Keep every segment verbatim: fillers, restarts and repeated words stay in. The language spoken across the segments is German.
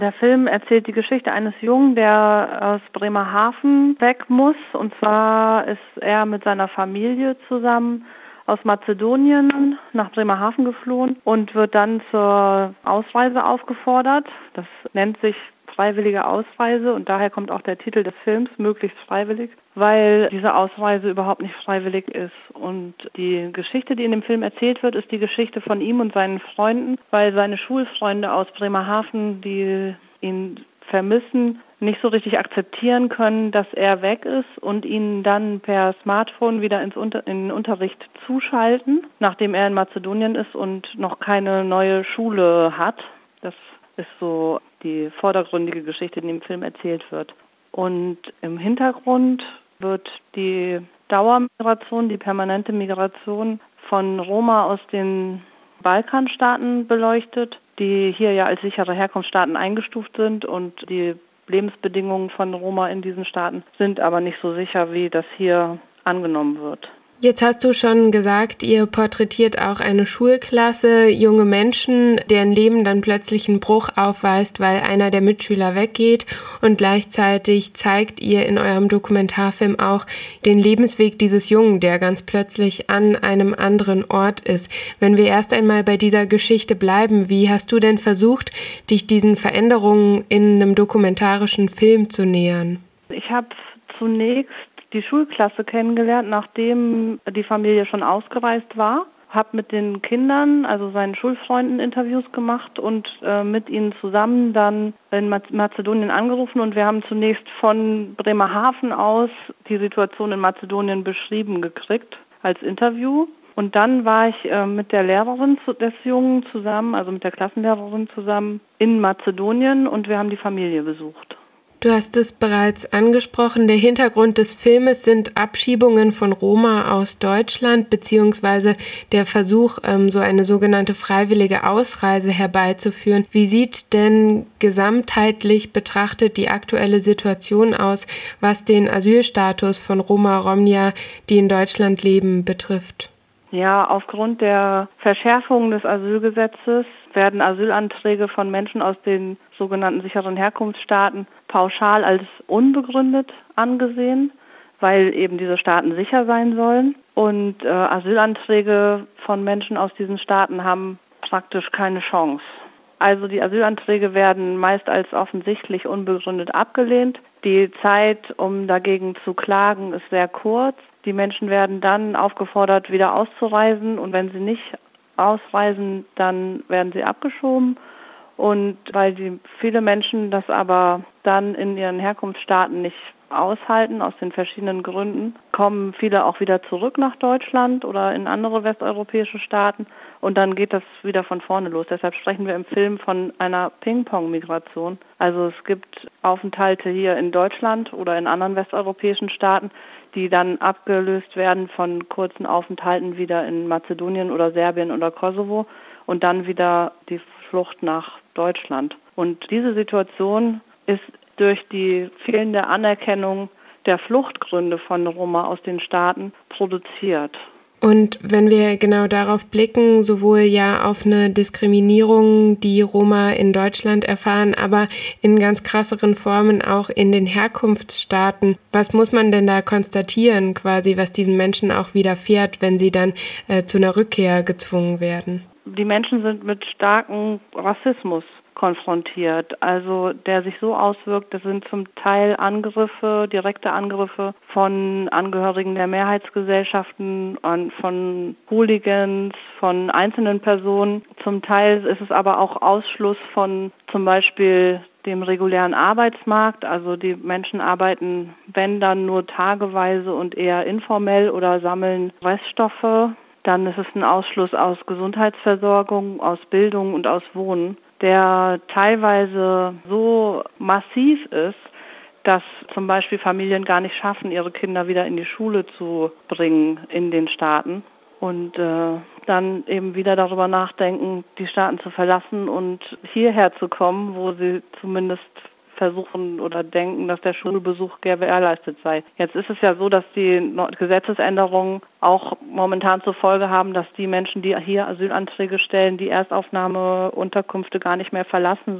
Der Film erzählt die Geschichte eines Jungen, der aus Bremerhaven weg muss. Und zwar ist er mit seiner Familie zusammen aus Mazedonien nach Bremerhaven geflohen und wird dann zur Ausreise aufgefordert. Das nennt sich freiwillige Ausreise und daher kommt auch der Titel des Films, möglichst freiwillig, weil diese Ausreise überhaupt nicht freiwillig ist. Und die Geschichte, die in dem Film erzählt wird, ist die Geschichte von ihm und seinen Freunden, weil seine Schulfreunde aus Bremerhaven, die ihn vermissen, nicht so richtig akzeptieren können, dass er weg ist und ihn dann per Smartphone wieder ins Unter- in den Unterricht zuschalten, nachdem er in Mazedonien ist und noch keine neue Schule hat. Das ist so die vordergründige Geschichte, die im Film erzählt wird. Und im Hintergrund wird die Dauermigration, die permanente Migration von Roma aus den Balkanstaaten beleuchtet, die hier ja als sichere Herkunftsstaaten eingestuft sind und die Lebensbedingungen von Roma in diesen Staaten sind aber nicht so sicher, wie das hier angenommen wird. Jetzt hast du schon gesagt, ihr porträtiert auch eine Schulklasse, junge Menschen, deren Leben dann plötzlich einen Bruch aufweist, weil einer der Mitschüler weggeht, und gleichzeitig zeigt ihr in eurem Dokumentarfilm auch den Lebensweg dieses Jungen, der ganz plötzlich an einem anderen Ort ist. Wenn wir erst einmal bei dieser Geschichte bleiben, wie hast du denn versucht, dich diesen Veränderungen in einem dokumentarischen Film zu nähern? Ich habe zunächst die Schulklasse kennengelernt, nachdem die Familie schon ausgereist war. Habe mit den Kindern, also seinen Schulfreunden, Interviews gemacht und äh, mit ihnen zusammen dann in Mazedonien angerufen. Und wir haben zunächst von Bremerhaven aus die Situation in Mazedonien beschrieben gekriegt als Interview. Und dann war ich äh, mit der Lehrerin des Jungen zusammen, also mit der Klassenlehrerin zusammen in Mazedonien und wir haben die Familie besucht. Du hast es bereits angesprochen, der Hintergrund des Filmes sind Abschiebungen von Roma aus Deutschland beziehungsweise der Versuch, so eine sogenannte freiwillige Ausreise herbeizuführen. Wie sieht denn gesamtheitlich betrachtet die aktuelle Situation aus, was den Asylstatus von Roma Romnia, die in Deutschland leben, betrifft? Ja, aufgrund der Verschärfung des Asylgesetzes werden Asylanträge von Menschen aus den sogenannten sicheren Herkunftsstaaten pauschal als unbegründet angesehen, weil eben diese Staaten sicher sein sollen. Und äh, Asylanträge von Menschen aus diesen Staaten haben praktisch keine Chance. Also die Asylanträge werden meist als offensichtlich unbegründet abgelehnt. Die Zeit, um dagegen zu klagen, ist sehr kurz. Die Menschen werden dann aufgefordert, wieder auszureisen und wenn sie nicht ausreisen, dann werden sie abgeschoben. Und weil die viele Menschen das aber dann in ihren Herkunftsstaaten nicht aushalten, aus den verschiedenen Gründen, kommen viele auch wieder zurück nach Deutschland oder in andere westeuropäische Staaten und dann geht das wieder von vorne los. Deshalb sprechen wir im Film von einer Ping-Pong-Migration. Also es gibt Aufenthalte hier in Deutschland oder in anderen westeuropäischen Staaten, die dann abgelöst werden von kurzen Aufenthalten wieder in Mazedonien oder Serbien oder Kosovo und dann wieder die Flucht nach Deutschland. Und diese Situation ist durch die fehlende Anerkennung der Fluchtgründe von Roma aus den Staaten produziert. Und wenn wir genau darauf blicken, sowohl ja auf eine Diskriminierung, die Roma in Deutschland erfahren, aber in ganz krasseren Formen auch in den Herkunftsstaaten. Was muss man denn da konstatieren, quasi, was diesen Menschen auch widerfährt, wenn sie dann äh, zu einer Rückkehr gezwungen werden? Die Menschen sind mit starkem Rassismus konfrontiert, also der sich so auswirkt, das sind zum Teil Angriffe, direkte Angriffe von Angehörigen der Mehrheitsgesellschaften, von Hooligans, von einzelnen Personen. Zum Teil ist es aber auch Ausschluss von zum Beispiel dem regulären Arbeitsmarkt, also die Menschen arbeiten, wenn dann nur tageweise und eher informell oder sammeln Reststoffe. Dann ist es ein Ausschluss aus Gesundheitsversorgung, aus Bildung und aus Wohnen, der teilweise so massiv ist, dass zum Beispiel Familien gar nicht schaffen, ihre Kinder wieder in die Schule zu bringen in den Staaten und äh, dann eben wieder darüber nachdenken, die Staaten zu verlassen und hierher zu kommen, wo sie zumindest versuchen oder denken, dass der Schulbesuch gewährleistet sei. Jetzt ist es ja so, dass die Gesetzesänderungen auch momentan zur Folge haben, dass die Menschen, die hier Asylanträge stellen, die Erstaufnahmeunterkünfte gar nicht mehr verlassen sollen,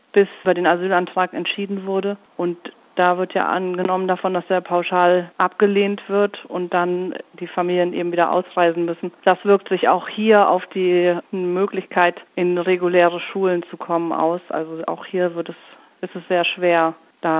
bis über den Asylantrag entschieden wurde. Und da wird ja angenommen davon, dass der pauschal abgelehnt wird und dann die Familien eben wieder ausreisen müssen. Das wirkt sich auch hier auf die Möglichkeit, in reguläre Schulen zu kommen, aus. Also auch hier wird es, ist es sehr schwer,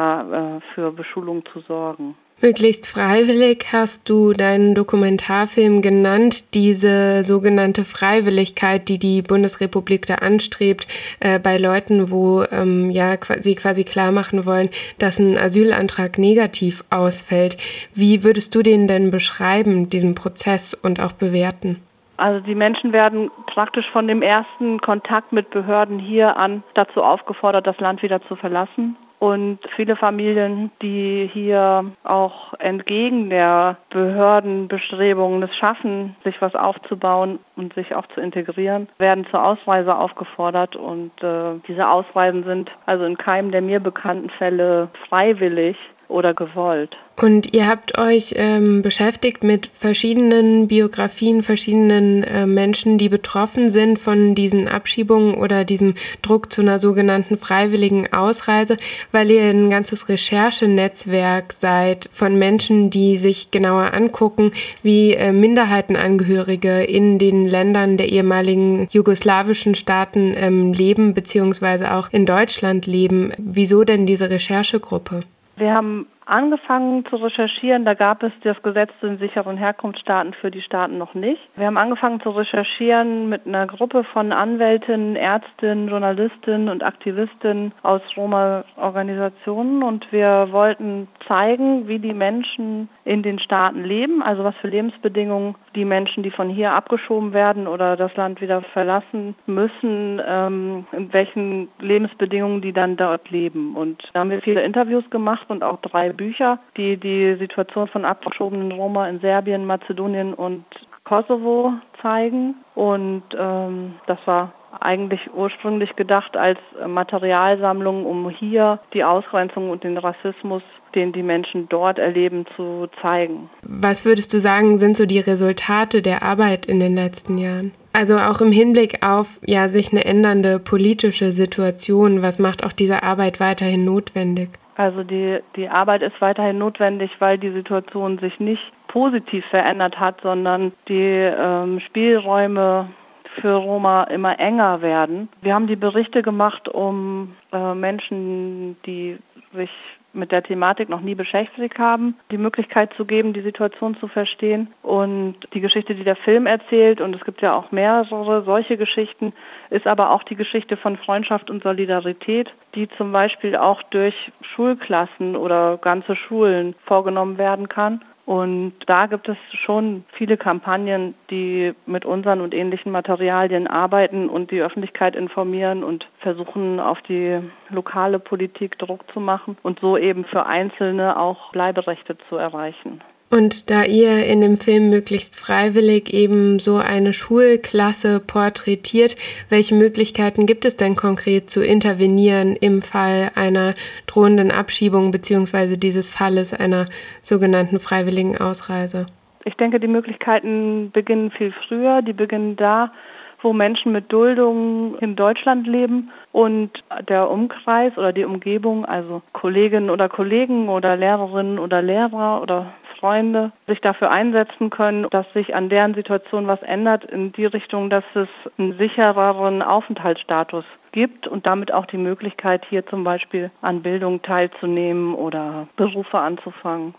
da äh, für Beschulung zu sorgen. Möglichst freiwillig hast du deinen Dokumentarfilm genannt, diese sogenannte Freiwilligkeit, die die Bundesrepublik da anstrebt, äh, bei Leuten, wo ähm, ja sie quasi klar machen wollen, dass ein Asylantrag negativ ausfällt. Wie würdest du den denn beschreiben, diesen Prozess, und auch bewerten? Also die Menschen werden praktisch von dem ersten Kontakt mit Behörden hier an dazu aufgefordert, das Land wieder zu verlassen. Und viele Familien, die hier auch entgegen der Behördenbestrebungen es schaffen, sich was aufzubauen und sich auch zu integrieren, werden zur Ausreise aufgefordert. Und äh, diese Ausreisen sind also in keinem der mir bekannten Fälle freiwillig oder gewollt. Und ihr habt euch ähm, beschäftigt mit verschiedenen Biografien, verschiedenen äh, Menschen, die betroffen sind von diesen Abschiebungen oder diesem Druck zu einer sogenannten freiwilligen Ausreise, weil ihr ein ganzes Recherchenetzwerk seid von Menschen, die sich genauer angucken, wie äh, Minderheitenangehörige in den Ländern der ehemaligen jugoslawischen Staaten ähm, leben, beziehungsweise auch in Deutschland leben. Wieso denn diese Recherchegruppe? Wir haben angefangen zu recherchieren, da gab es das Gesetz zu den sicheren Herkunftsstaaten für die Staaten noch nicht. Wir haben angefangen zu recherchieren mit einer Gruppe von Anwältinnen, Ärztinnen, Journalistinnen und Aktivistinnen aus Roma-Organisationen und wir wollten zeigen, wie die Menschen in den Staaten leben, also was für Lebensbedingungen die Menschen, die von hier abgeschoben werden oder das Land wieder verlassen müssen, ähm, in welchen Lebensbedingungen die dann dort leben. Und da haben wir viele Interviews gemacht und auch drei Bücher, die die Situation von abgeschobenen Roma in Serbien, Mazedonien und Kosovo zeigen. Und ähm, das war eigentlich ursprünglich gedacht als Materialsammlung, um hier die Ausgrenzung und den Rassismus, den die Menschen dort erleben, zu zeigen. Was würdest du sagen, sind so die Resultate der Arbeit in den letzten Jahren? Also auch im Hinblick auf ja sich eine ändernde politische Situation, was macht auch diese Arbeit weiterhin notwendig? Also die, die Arbeit ist weiterhin notwendig, weil die Situation sich nicht positiv verändert hat, sondern die ähm, Spielräume für Roma immer enger werden. Wir haben die Berichte gemacht, um äh, Menschen, die sich mit der Thematik noch nie beschäftigt haben, die Möglichkeit zu geben, die Situation zu verstehen. Und die Geschichte, die der Film erzählt, und es gibt ja auch mehrere solche Geschichten, ist aber auch die Geschichte von Freundschaft und Solidarität, die zum Beispiel auch durch Schulklassen oder ganze Schulen vorgenommen werden kann. Und da gibt es schon viele Kampagnen, die mit unseren und ähnlichen Materialien arbeiten und die Öffentlichkeit informieren und versuchen, auf die lokale Politik Druck zu machen und so eben für Einzelne auch Bleiberechte zu erreichen. Und da ihr in dem Film möglichst freiwillig eben so eine Schulklasse porträtiert, welche Möglichkeiten gibt es denn konkret zu intervenieren im Fall einer drohenden Abschiebung bzw. dieses Falles einer sogenannten freiwilligen Ausreise? Ich denke, die Möglichkeiten beginnen viel früher. Die beginnen da, wo Menschen mit Duldung in Deutschland leben und der Umkreis oder die Umgebung, also Kolleginnen oder Kollegen oder Lehrerinnen oder Lehrer oder Freunde, sich dafür einsetzen können, dass sich an deren Situation was ändert in die Richtung, dass es einen sichereren Aufenthaltsstatus gibt und damit auch die Möglichkeit, hier zum Beispiel an Bildung teilzunehmen oder Berufe anzufangen.